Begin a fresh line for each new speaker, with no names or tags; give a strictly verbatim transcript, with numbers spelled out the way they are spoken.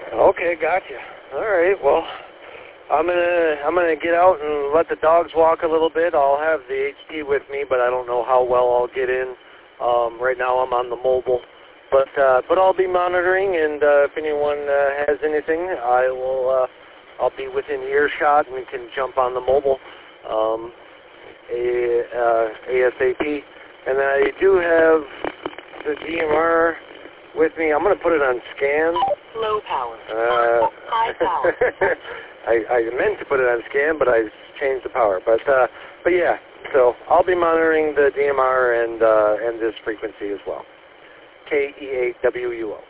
Okay, gotcha. All right, well, I'm gonna I'm gonna get out and let the dogs walk a little bit. I'll have the H T with me, but I don't know how well I'll get in. Um, right now, I'm on the mobile, but uh, but I'll be monitoring, and uh, if anyone uh, has anything, I will. Uh, I'll be within earshot, and we can jump on the mobile um, a, uh, ASAP. And then I do have the D M R with me. I'm going to put it on scan.
Low power.
Uh,
High power.
I, I meant to put it on scan, but I changed the power. But uh, but yeah, so I'll be monitoring the D M R and uh, and this frequency as well. K E eight W U O.